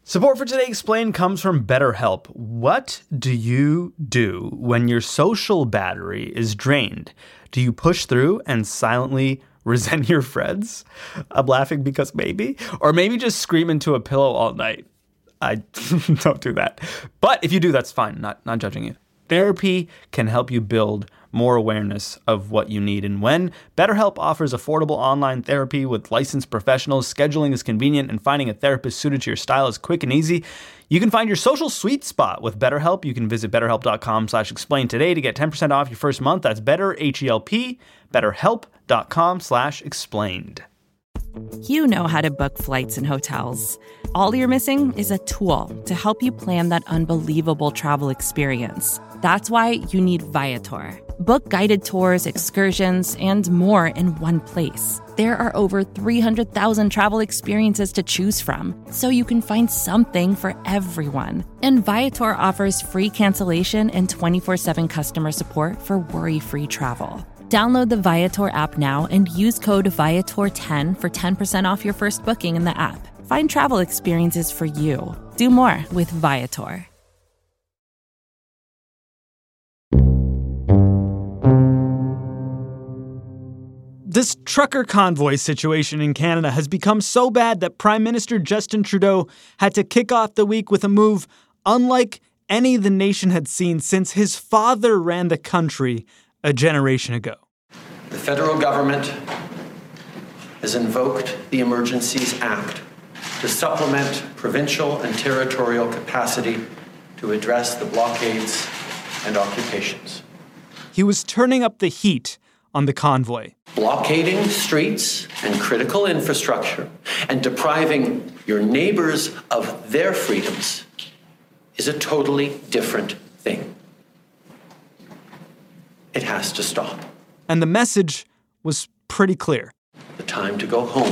Support for Today Explained comes from BetterHelp. What do you do when your social battery is drained? Do you push through and silently resent your friends? I'm laughing because maybe. Or maybe just scream into a pillow all night. I don't do that. But if you do, that's fine. Not judging you. Therapy can help you build more awareness of what you need. And when BetterHelp offers affordable online therapy with licensed professionals, scheduling is convenient, and finding a therapist suited to your style is quick and easy, you can find your social sweet spot with BetterHelp. You can visit betterhelp.com/explain today to get 10% off your first month. That's BetterHelp, betterhelp.com/explained. You know how to book flights and hotels. All you're missing is a tool to help you plan that unbelievable travel experience. That's why you need Viator. Book guided tours, excursions, and more in one place. There are over 300,000 travel experiences to choose from, so you can find something for everyone. And Viator offers free cancellation and 24/7 customer support for worry-free travel. Download the Viator app now and use code Viator10 for 10% off your first booking in the app. Find travel experiences for you. Do more with Viator. This trucker convoy situation in Canada has become so bad that Prime Minister Justin Trudeau had to kick off the week with a move unlike any the nation had seen since his father ran the country a generation ago. The federal government has invoked the Emergencies Act to supplement provincial and territorial capacity to address the blockades and occupations. He was turning up the heat on the convoy. Blockading streets and critical infrastructure and depriving your neighbors of their freedoms is a totally different thing. It has to stop. And the message was pretty clear. The time to go home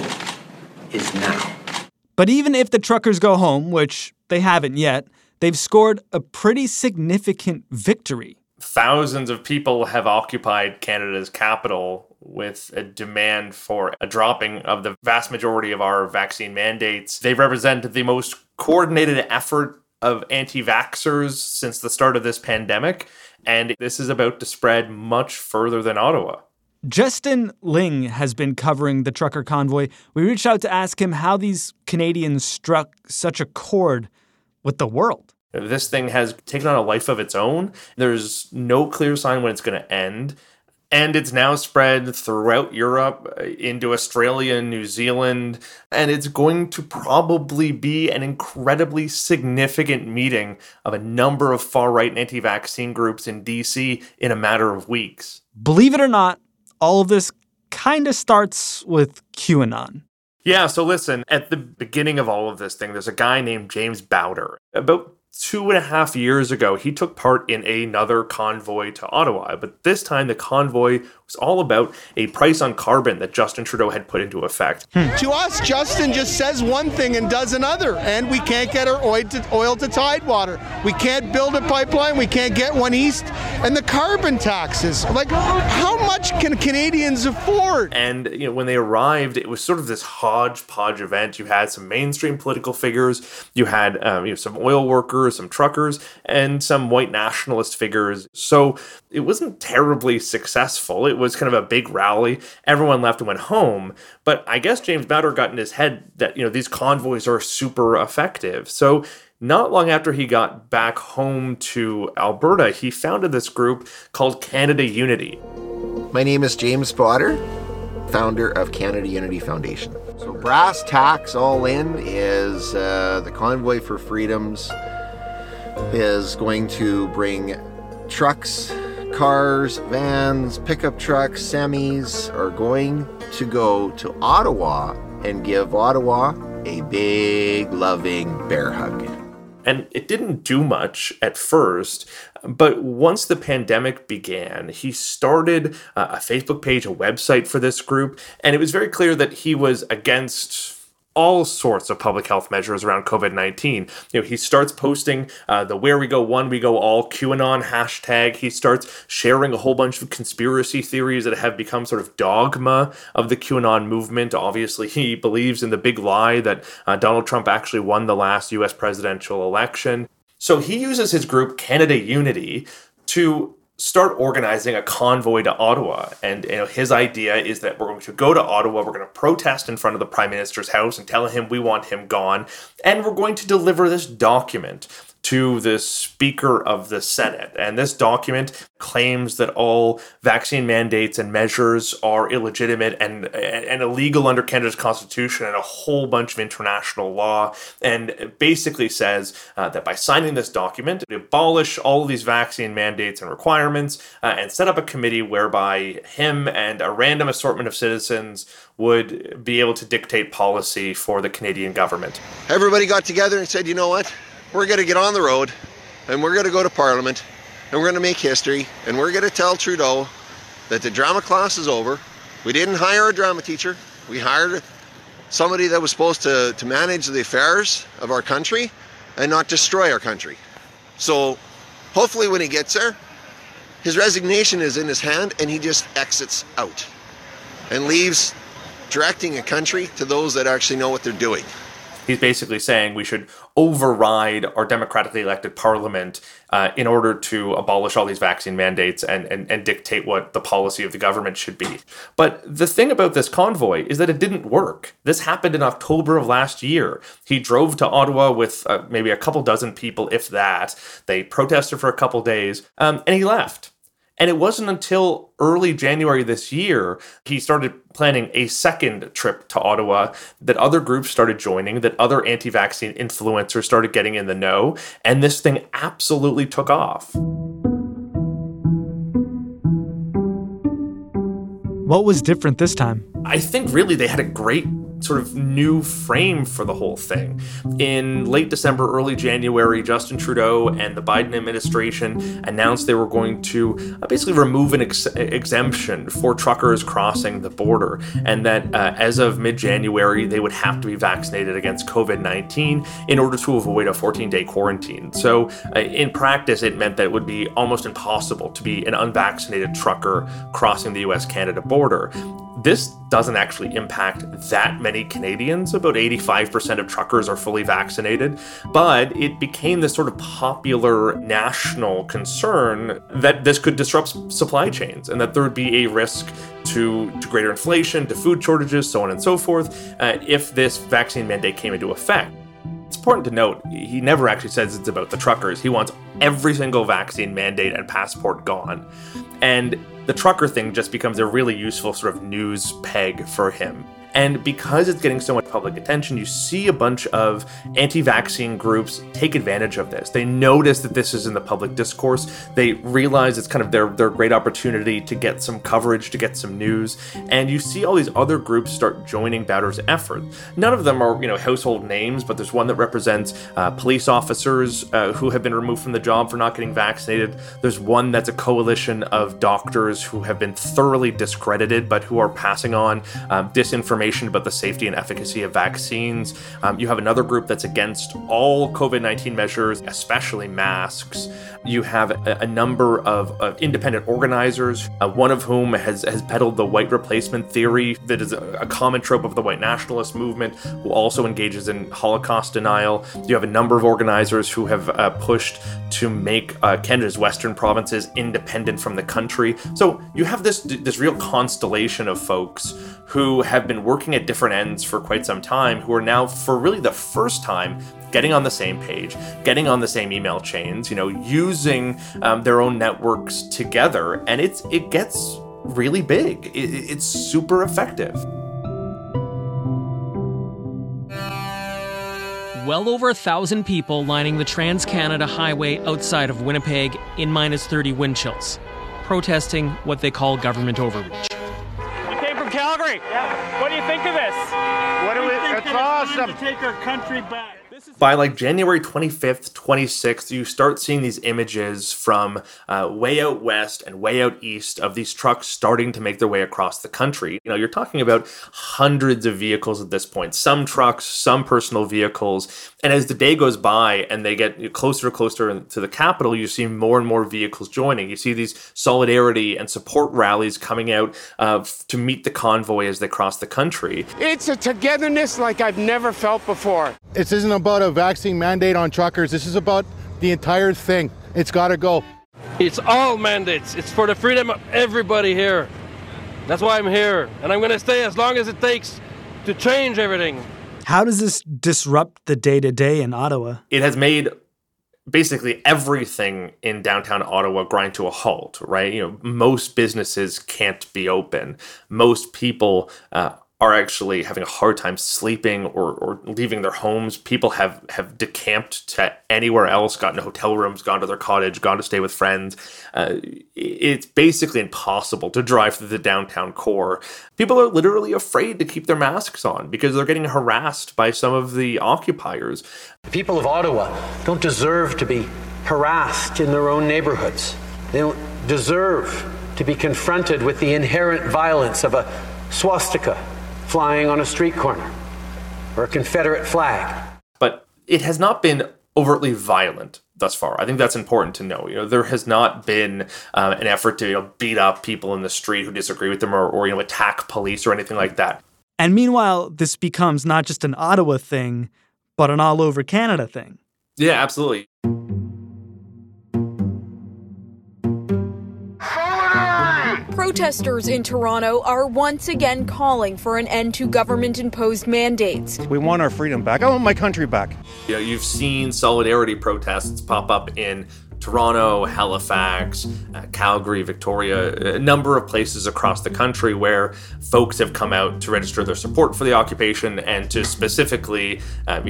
is now. But even if the truckers go home, which they haven't yet, they've scored a pretty significant victory. Thousands of people have occupied Canada's capital with a demand for a dropping of the vast majority of our vaccine mandates. They represent the most coordinated effort of anti-vaxxers since the start of this pandemic, and this is about to spread much further than Ottawa. Justin Ling has been covering the trucker convoy. We reached out to ask him how these Canadians struck such a chord with the world. This thing has taken on a life of its own. There's no clear sign when it's going to end. And it's now spread throughout Europe, into Australia and New Zealand. And it's going to probably be an incredibly significant meeting of a number of far-right anti-vaccine groups in DC in a matter of weeks. Believe it or not, all of this kind of starts with QAnon. Yeah, so listen, at the beginning of all of this thing, there's a guy named James Bowder. About 2.5 years ago, he took part in another convoy to Ottawa, but this time the convoy was all about a price on carbon that Justin Trudeau had put into effect. To us, Justin just says one thing and does another, and we can't get our oil to Tidewater. We can't build a pipeline, we can't get one east, and the carbon taxes. Like, how much can Canadians afford? And when they arrived, it was sort of this hodgepodge event. You had some mainstream political figures, you had some oil workers, some truckers, and some white nationalist figures. So it wasn't terribly successful. It was kind of a big rally. Everyone left and went home. But I guess James Bowder got in his head that, these convoys are super effective. So not long after he got back home to Alberta, he founded this group called Canada Unity. My name is James Bowder, founder of Canada Unity Foundation. So brass tacks all in is the Convoy for Freedoms is going to bring trucks, cars, vans, pickup trucks, semis are going to go to Ottawa and give Ottawa a big, loving bear hug. And it didn't do much at first, but once the pandemic began, he started a Facebook page, a website for this group, and it was very clear that he was against all sorts of public health measures around COVID-19. He starts posting the Where We Go One, We Go All QAnon hashtag. He starts sharing a whole bunch of conspiracy theories that have become sort of dogma of the QAnon movement. Obviously, he believes in the big lie that Donald Trump actually won the last U.S. presidential election. So he uses his group Canada Unity to start organizing a convoy to Ottawa. And his idea is that we're going to go to Ottawa, we're going to protest in front of the Prime Minister's house and tell him we want him gone, and we're going to deliver this document to the Speaker of the Senate. And this document claims that all vaccine mandates and measures are illegitimate and illegal under Canada's Constitution and a whole bunch of international law, and basically says that by signing this document, we abolish all of these vaccine mandates and requirements and set up a committee whereby him and a random assortment of citizens would be able to dictate policy for the Canadian government. Everybody got together and said, you know what? We're going to get on the road and we're going to go to Parliament and we're going to make history and we're going to tell Trudeau that the drama class is over. We didn't hire a drama teacher. We hired somebody that was supposed to manage the affairs of our country and not destroy our country. So hopefully when he gets there, his resignation is in his hand and he just exits out and leaves directing a country to those that actually know what they're doing. He's basically saying we should override our democratically elected parliament in order to abolish all these vaccine mandates and dictate what the policy of the government should be. But the thing about this convoy is that it didn't work. This happened in October of last year. He drove to Ottawa with maybe a couple dozen people, if that. They protested for a couple days, and he left. And it wasn't until early January this year he started planning a second trip to Ottawa, that other groups started joining, that other anti-vaccine influencers started getting in the know, and this thing absolutely took off. What was different this time? I think really they had a great sort of new frame for the whole thing. In late December, early January, Justin Trudeau and the Biden administration announced they were going to basically remove an exemption for truckers crossing the border, and that as of mid-January, they would have to be vaccinated against COVID-19 in order to avoid a 14-day quarantine. So in practice, it meant that it would be almost impossible to be an unvaccinated trucker crossing the US-Canada border. This doesn't actually impact that many Canadians. About 85% of truckers are fully vaccinated, but it became this sort of popular national concern that this could disrupt supply chains and that there would be a risk to greater inflation, to food shortages, so on and so forth, if this vaccine mandate came into effect. It's important to note, he never actually says it's about the truckers. He wants every single vaccine mandate and passport gone. And the trucker thing just becomes a really useful sort of news peg for him. And because it's getting so much public attention, you see a bunch of anti-vaccine groups take advantage of this. They notice that this is in the public discourse. They realize it's kind of their great opportunity to get some coverage, to get some news. And you see all these other groups start joining Bowder's effort. None of them are, household names, but there's one that represents police officers who have been removed from the job for not getting vaccinated. There's one that's a coalition of doctors who have been thoroughly discredited, but who are passing on disinformation about the safety and efficacy of vaccines. You have another group that's against all COVID-19 measures, especially masks. You have a number of independent organizers, one of whom has peddled the white replacement theory that is a common trope of the white nationalist movement, who also engages in Holocaust denial. You have a number of organizers who have pushed to make Canada's western provinces independent from the country. So you have this real constellation of folks who have been working at different ends for quite some time, who are now, for really the first time, getting on the same page, getting on the same email chains, using their own networks together, and it gets really big. It's super effective. Well over 1,000 people lining the Trans-Canada Highway outside of Winnipeg in -30 wind chills, protesting what they call government overreach. Calgary. Yeah. What do you think of this? awesome. To take our country back. By like January 25th, 26th, you start seeing these images from way out west and way out east of these trucks starting to make their way across the country. You know, you're talking about hundreds of vehicles at this point, some trucks, some personal vehicles. And as the day goes by and they get closer and closer to the capital, you see more and more vehicles joining. You see these solidarity and support rallies coming out to meet the convoy as they cross the country. It's a togetherness like I've never felt before. This isn't about a vaccine mandate on truckers. This is about the entire thing. It's got to go. It's all mandates. It's for the freedom of everybody here. That's why I'm here. And I'm going to stay as long as it takes to change everything. How does this disrupt the day-to-day in Ottawa? It has made basically everything in downtown Ottawa grind to a halt, right? You know, most businesses can't be open. Most people are actually having a hard time sleeping or leaving their homes. People have decamped to anywhere else, gotten hotel rooms, gone to their cottage, gone to stay with friends. It's basically impossible to drive through the downtown core. People are literally afraid to keep their masks on because they're getting harassed by some of the occupiers. The people of Ottawa don't deserve to be harassed in their own neighborhoods. They don't deserve to be confronted with the inherent violence of a swastika flying on a street corner or a Confederate flag. But it has not been overtly violent thus far. I think that's important to know. You know, there has not been an effort to beat up people in the street who disagree with them or attack police or anything like that. And meanwhile, this becomes not just an Ottawa thing, but an all over Canada thing. Yeah, absolutely. Protesters in Toronto are once again calling for an end to government-imposed mandates. We want our freedom back. I want my country back. You know, you've seen solidarity protests pop up in Toronto, Halifax, Calgary, Victoria, a number of places across the country where folks have come out to register their support for the occupation and to specifically,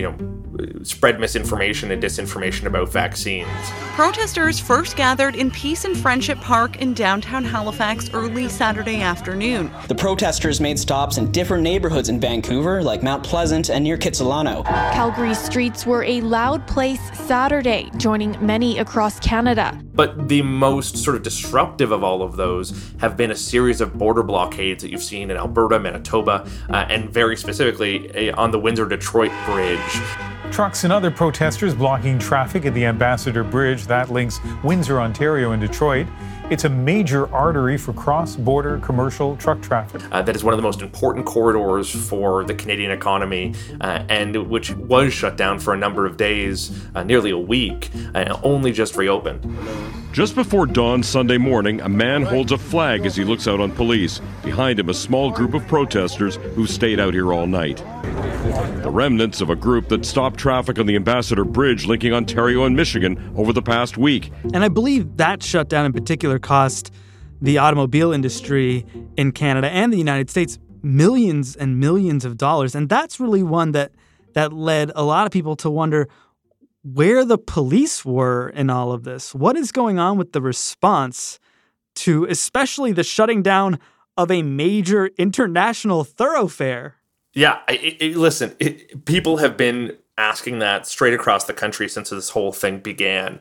spread misinformation and disinformation about vaccines. Protesters first gathered in Peace and Friendship Park in downtown Halifax early Saturday afternoon. The protesters made stops in different neighborhoods in Vancouver, like Mount Pleasant and near Kitsilano. Calgary's streets were a loud place Saturday, joining many across Canada. But the most sort of disruptive of all of those have been a series of border blockades that you've seen in Alberta, Manitoba, and very specifically on the Windsor-Detroit Bridge. Trucks and other protesters blocking traffic at the Ambassador Bridge that links Windsor, Ontario and Detroit. It's a major artery for cross-border commercial truck traffic. That is one of the most important corridors for the Canadian economy, and which was shut down for a number of days, nearly a week, and only just reopened. Just before dawn Sunday morning, a man holds a flag as he looks out on police. Behind him, a small group of protesters who stayed out here all night. The remnants of a group that stopped traffic on the Ambassador Bridge linking Ontario and Michigan over the past week. And I believe that shutdown in particular cost the automobile industry in Canada and the United States millions and millions of dollars. And that's really one that led a lot of people to wonder where the police were in all of this. What is going on with the response to especially the shutting down of a major international thoroughfare? Yeah, listen, people have been asking that straight across the country since this whole thing began.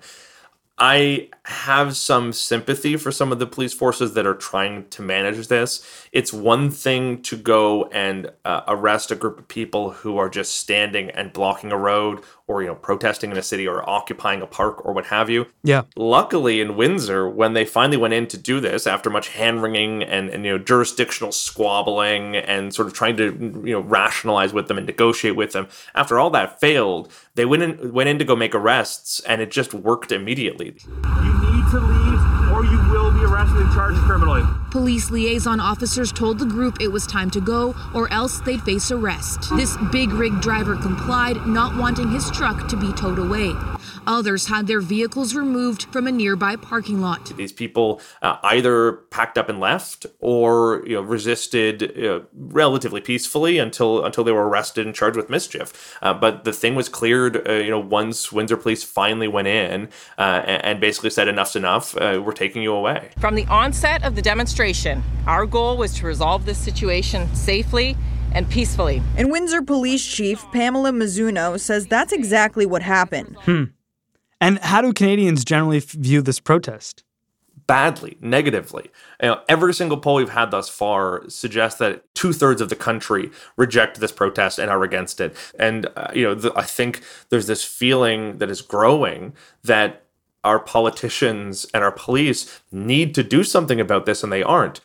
I have some sympathy for some of the police forces that are trying to manage this. It's one thing to go and arrest a group of people who are just standing and blocking a road or, protesting in a city or occupying a park or what have you. Yeah. Luckily in Windsor, when they finally went in to do this after much hand-wringing and jurisdictional squabbling and sort of trying to, rationalize with them and negotiate with them, after all that failed, they went in to go make arrests and it just worked immediately. You need to leave or you will be arrested and charged criminally. Police liaison officers told the group it was time to go or else they'd face arrest. This big rig driver complied, not wanting his truck to be towed away. Others had their vehicles removed from a nearby parking lot. These people either packed up and left or resisted relatively peacefully until they were arrested and charged with mischief. But the thing was cleared once Windsor Police finally went in and basically said enough's enough, we're taking you away. From the onset of the demonstration, our goal was to resolve this situation safely and peacefully. And Windsor Police Chief Pamela Mizuno says that's exactly what happened. And how do Canadians generally view this protest? Badly, negatively. Every single poll we've had thus far suggests that 2/3 of the country reject this protest and are against it. And, I think there's this feeling that is growing that our politicians and our police need to do something about this, and they aren't.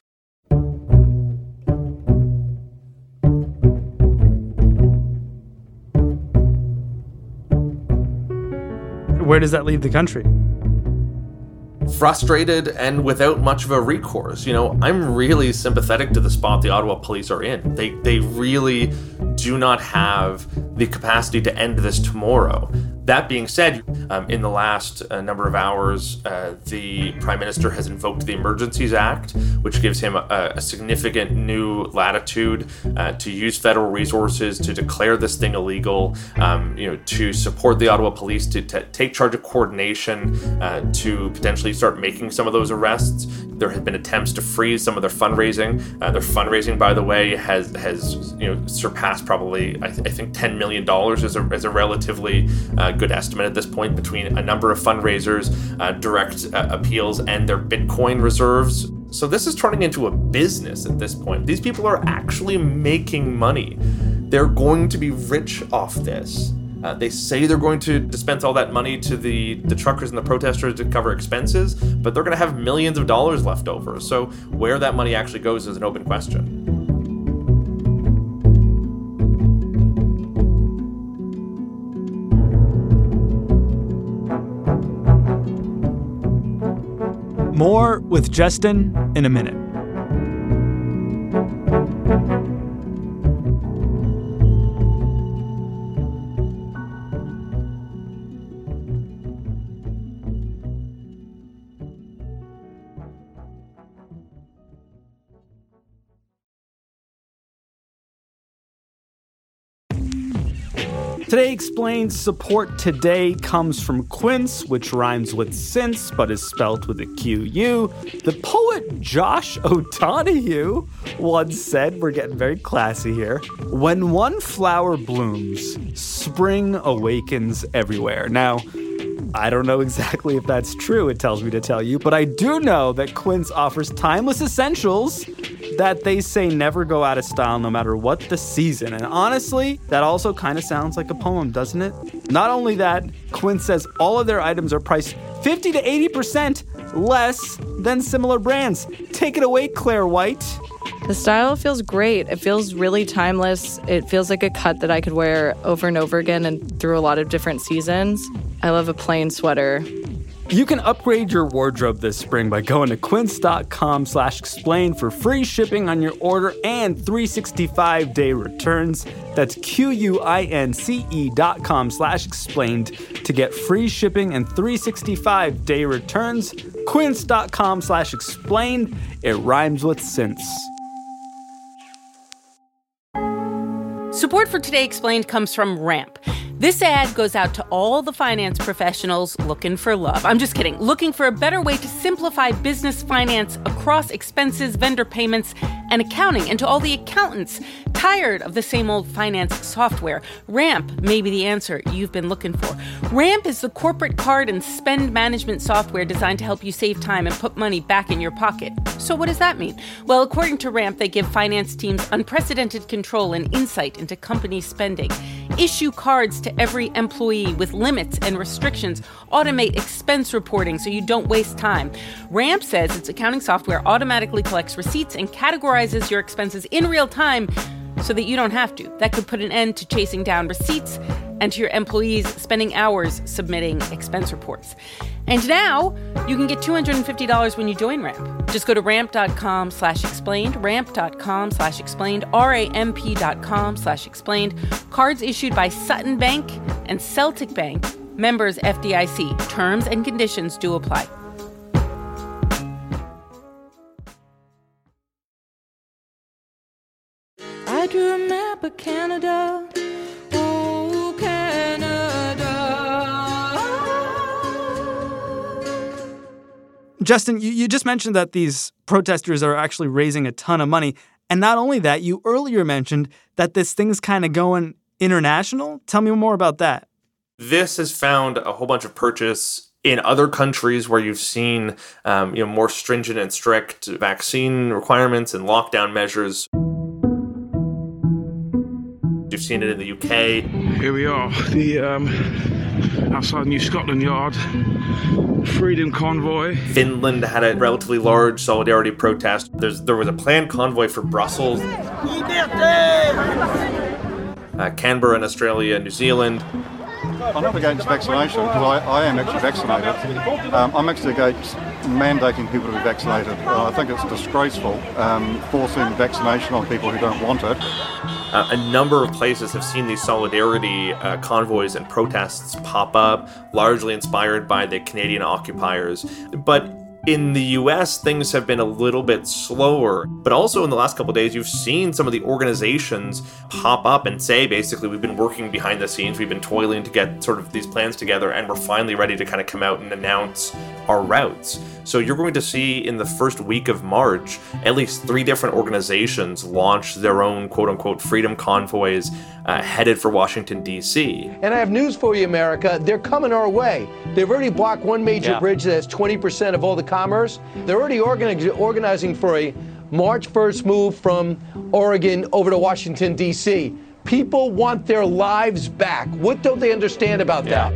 Where does that leave the country? Frustrated and without much of a recourse. I'm really sympathetic to the spot the Ottawa police are in. They really do not have the capacity to end this tomorrow. That being said, in the last number of hours, the Prime Minister has invoked the Emergencies Act, which gives him a significant new latitude to use federal resources to declare this thing illegal, to support the Ottawa police to take charge of coordination, to potentially start making some of those arrests. There have been attempts to freeze some of their fundraising. Their fundraising, by the way, has surpassed probably, I think, $10 million is a relatively good estimate at this point between a number of fundraisers, direct appeals, and their Bitcoin reserves. So this is turning into a business at this point. These people are actually making money. They're going to be rich off this. They say they're going to dispense all that money to the truckers and the protesters to cover expenses, but they're going to have millions of dollars left over. So where that money actually goes is an open question. More with Justin in a minute. Today Explained support today comes from Quince, which rhymes with since but is spelt with a Q-U. The poet Josh O'Donoghue once said, we're getting very classy here, when one flower blooms, spring awakens everywhere. Now, I don't know exactly if that's true, it tells me to tell you, but I do know that Quince offers timeless essentials that they say never go out of style no matter what the season. And honestly, that also kind of sounds like a poem, doesn't it? Not only that, Quince says all of their items are priced 50 to 80% less than similar brands. Take it away, Claire White. The style feels great. It feels really timeless. It feels like a cut that I could wear over and over again and through a lot of different seasons. I love a plain sweater. You can upgrade your wardrobe this spring by going to quince.com/explain for free shipping on your order and 365-day returns. That's QUINCE.com/explained to get free shipping and 365-day returns. Quince.com/explained. It rhymes with since. Support for Today Explained comes from Ramp. This ad goes out to all the finance professionals looking for love. I'm just kidding. Looking for a better way to simplify business finance across expenses, vendor payments, and accounting. And to all the accountants tired of the same old finance software, Ramp may be the answer you've been looking for. Ramp is the corporate card and spend management software designed to help you save time and put money back in your pocket. So what does that mean? Well, according to Ramp, they give finance teams unprecedented control and insight into company spending, issue cards to every employee with limits and restrictions, automate expense reporting so you don't waste time. Ramp says its accounting software automatically collects receipts and categorizes your expenses in real time so that you don't have to. That could put an end to chasing down receipts and to your employees spending hours submitting expense reports. And now you can get $250 when you join Ramp. Just go to ramp.com/explained, ramp.com/explained, ramp.com/explained. Cards issued by Sutton Bank and Celtic Bank, members FDIC. Terms and conditions do apply. I do remember Canada. Oh, Canada. Justin, you just mentioned that these protesters are actually raising a ton of money. And not only that, you earlier mentioned that this thing's kind of going international. Tell me more about that. This has found a whole bunch of purchase in other countries where you've seen more stringent and strict vaccine requirements and lockdown measures. You've seen it in the UK. Here we are, outside New Scotland Yard, Freedom Convoy. Finland had a relatively large solidarity protest. There was a planned convoy for Brussels. Canberra in Australia, New Zealand. I'm not against vaccination because I am actually vaccinated. I'm actually against mandating people to be vaccinated. I think it's disgraceful forcing vaccination on people who don't want it. A number of places have seen these solidarity convoys and protests pop up, largely inspired by the Canadian occupiers. But in the US, things have been a little bit slower, but also in the last couple of days, you've seen some of the organizations pop up and say, basically, we've been working behind the scenes, we've been toiling to get sort of these plans together, and we're finally ready to kind of come out and announce our routes. So you're going to see in the first week of March, at least 3 different organizations launch their own quote-unquote freedom convoys headed for Washington, D.C. And I have news for you, America. They're coming our way. They've already blocked one major bridge that has 20% of all the commerce. They're already organizing for a March 1st move from Oregon over to Washington, D.C. People want their lives back. What don't they understand about that?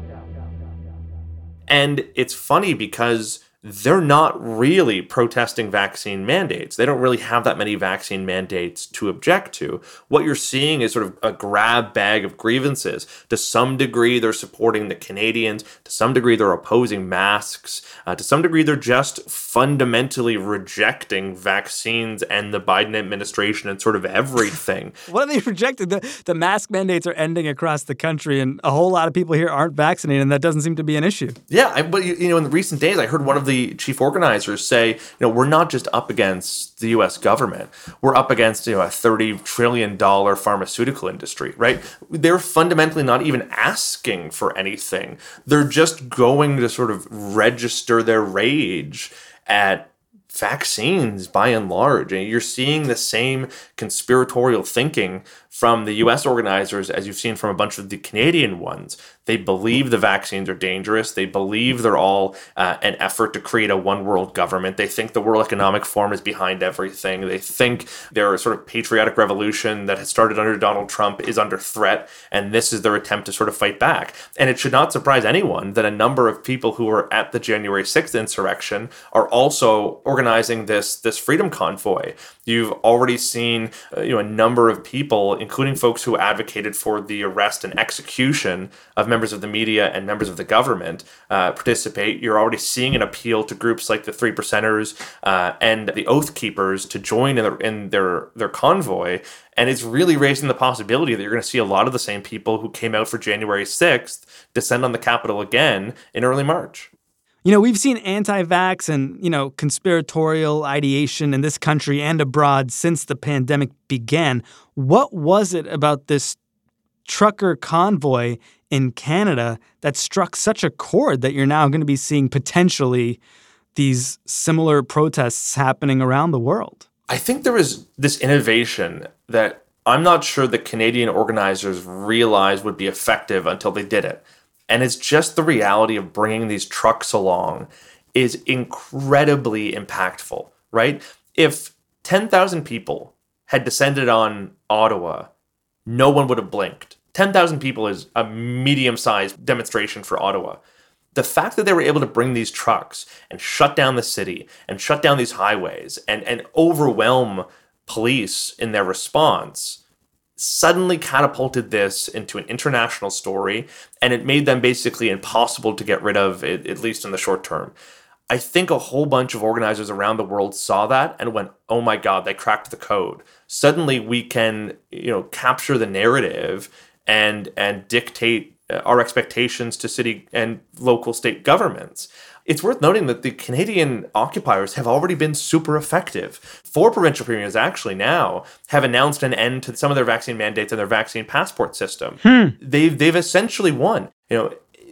And it's funny because they're not really protesting vaccine mandates. They don't really have that many vaccine mandates to object to. What you're seeing is sort of a grab bag of grievances. To some degree, they're supporting the Canadians. To some degree, they're opposing masks. To some degree, they're just fundamentally rejecting vaccines and the Biden administration and sort of everything. What are they rejecting? The mask mandates are ending across the country, and a whole lot of people here aren't vaccinated, and that doesn't seem to be an issue. Yeah, but in the recent days, I heard one of the chief organizers say, we're not just up against the U.S. government. We're up against, a $30 trillion pharmaceutical industry, right? They're fundamentally not even asking for anything. They're just going to sort of register their rage at vaccines by and large. And you're seeing the same conspiratorial thinking from the U.S. organizers as you've seen from a bunch of the Canadian ones. They believe the vaccines are dangerous. They believe they're all an effort to create a one world government. They think the World Economic Forum is behind everything. They think their sort of patriotic revolution that has started under Donald Trump is under threat, and this is their attempt to sort of fight back. And it should not surprise anyone that a number of people who were at the January 6th insurrection are also organizing this freedom convoy. You've already seen a number of people, including folks who advocated for the arrest and execution of members of the media and members of the government, participate. You're already seeing an appeal to groups like the 3%ers and the Oath Keepers to join in their convoy. And it's really raising the possibility that you're going to see a lot of the same people who came out for January 6th descend on the Capitol again in early March. We've seen anti-vax and, conspiratorial ideation in this country and abroad since the pandemic began. What was it about this trucker convoy in Canada that struck such a chord that you're now going to be seeing potentially these similar protests happening around the world? I think there was this innovation that I'm not sure the Canadian organizers realized would be effective until they did it. And it's just the reality of bringing these trucks along is incredibly impactful, right? If 10,000 people had descended on Ottawa, no one would have blinked. 10,000 people is a medium-sized demonstration for Ottawa. The fact that they were able to bring these trucks and shut down the city and shut down these highways and overwhelm police in their response suddenly catapulted this into an international story, and it made them basically impossible to get rid of, at least in the short term. I think a whole bunch of organizers around the world saw that and went, oh my God, they cracked the code. Suddenly we can, capture the narrative and dictate our expectations to city and local state governments. It's worth noting that the Canadian occupiers have already been super effective. 4 provincial premiers actually now have announced an end to some of their vaccine mandates and their vaccine passport system. They've essentially won.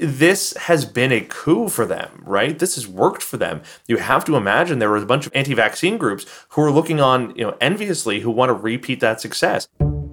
this has been a coup for them, right? This has worked for them. You have to imagine there was a bunch of anti-vaccine groups who are looking on, enviously, who want to repeat that success.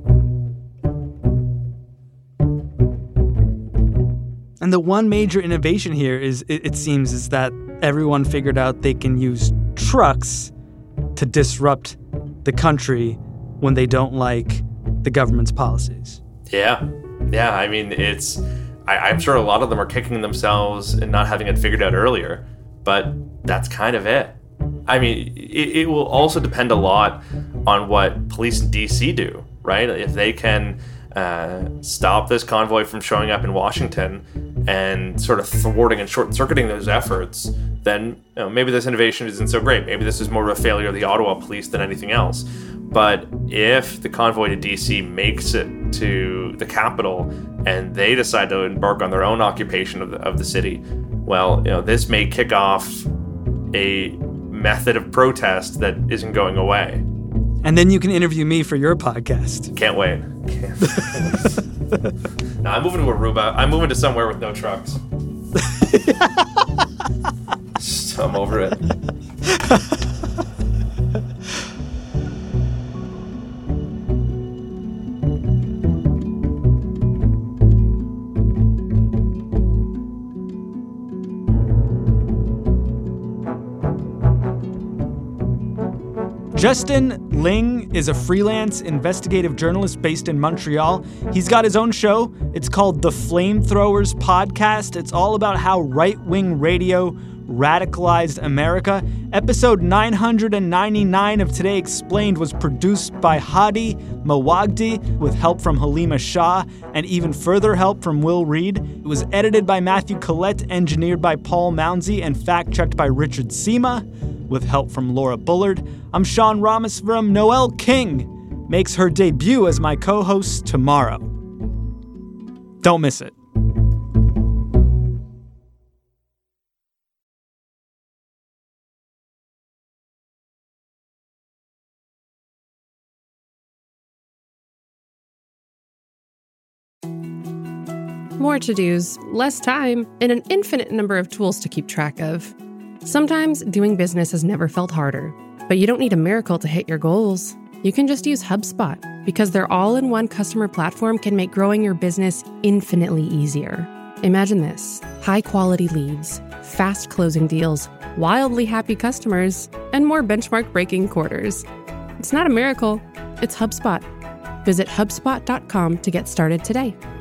And the one major innovation here is, it seems, is that everyone figured out they can use trucks to disrupt the country when they don't like the government's policies. Yeah. I mean, I'm sure a lot of them are kicking themselves and not having it figured out earlier, but that's kind of it. I mean, it will also depend a lot on what police in D.C. do, right? If they can stop this convoy from showing up in Washington and sort of thwarting and short-circuiting those efforts, then maybe this innovation isn't so great. Maybe this is more of a failure of the Ottawa police than anything else. But if the convoy to D.C. makes it to the capital and they decide to embark on their own occupation of the city, well, this may kick off a method of protest that isn't going away. And then you can interview me for your podcast. Can't wait. No, I'm moving to Aruba. I'm moving to somewhere with no trucks. I'm over it. Justin Ling is a freelance investigative journalist based in Montreal. He's got his own show. It's called The Flamethrowers Podcast. It's all about how right-wing radio radicalized America. Episode 999 of Today Explained was produced by Hadi Mawagdi with help from Halima Shah and even further help from Will Reed. It was edited by Matthew Collette, engineered by Paul Mounsey, and fact-checked by Richard Sema with help from Laura Bullard. I'm Sean Rameswaram. Noelle King makes her debut as my co-host tomorrow. Don't miss it. More to-dos, less time, and an infinite number of tools to keep track of. Sometimes doing business has never felt harder, but you don't need a miracle to hit your goals. You can just use HubSpot, because their all-in-one customer platform can make growing your business infinitely easier. Imagine this: high-quality leads, fast closing deals, wildly happy customers, and more benchmark-breaking quarters. It's not a miracle, it's HubSpot. Visit HubSpot.com to get started today.